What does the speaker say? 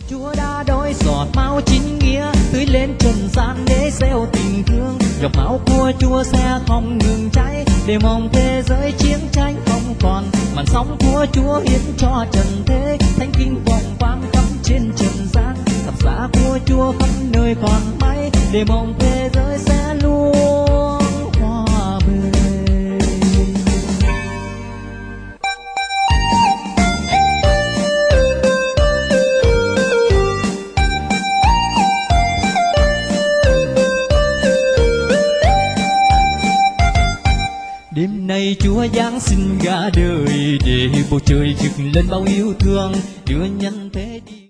Chúa đã đôi giọt máu chính nghĩa tưới lên trần gian để gieo tình thương. Giọt máu của Chúa sẽ không ngừng cháy để mong thế giới chiến tranh không còn. Màn sóng của Chúa hiến cho trần thế, thánh kinh vọng vang khắp trên trần gian. Thập giá của Chúa khắp nơi còn mãi để mong thế giới sẽ luôn hòa bình. Đêm nay Chúa Giáng sinh ra đời để bầu trời rực lên bao yêu thương, đưa nhân thế đi.